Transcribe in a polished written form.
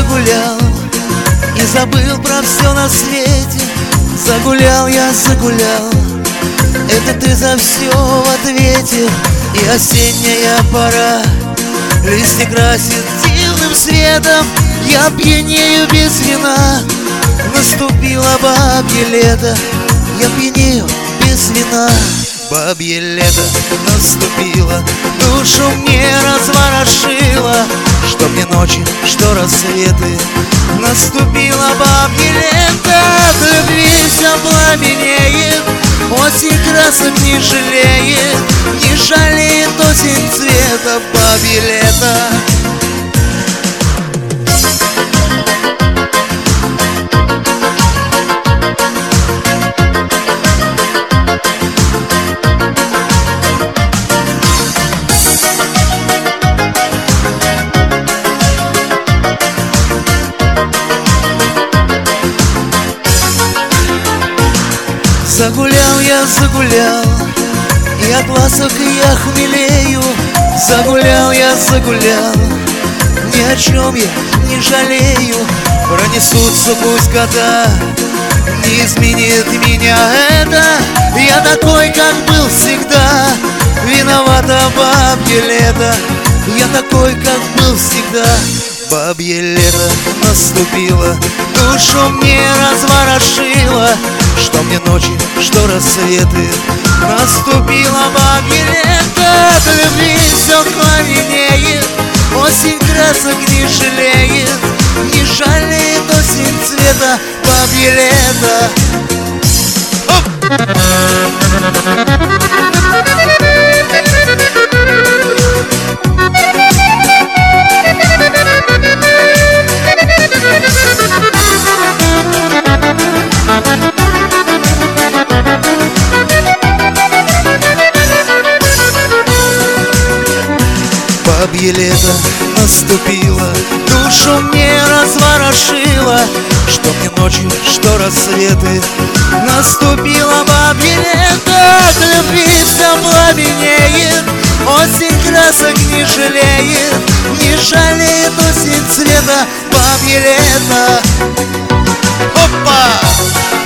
загулял и забыл про все на свете. Загулял я, загулял, это ты за все в ответе. И осенняя пора листья красит дивным светом. Я пьянею без вина, наступило бабье лето. Я пьянею без вина, бабье лето наступило. Душу мне разворошило, что мне ночи, что рассветы. Наступило бабье лето, от любви все пламенеет. Осень красок не жалеет, не жалеет осень цвета, бабье лето. Загулял я, загулял, и от ласок я хмелею. Загулял я, загулял, ни о чем я не жалею. Пронесутся пусть года, не изменит меня это. Я такой, как был всегда, виновата бабье лето. Я такой, как был всегда, бабье лето наступило. Душу мне разворошило, что мне ночи, что рассветы. Наступило бабье лето, от любви все пламенеет. Осень красок не жалеет, не жалеет осень цвета, бабье лето. Бабье лето наступило, душу мне разворошило, что мне ночью, что рассветы. Наступило бабье лето, от любви все пламенеет. Осень красок не жалеет, не жалеет осень цвета, бабье лето. Опа!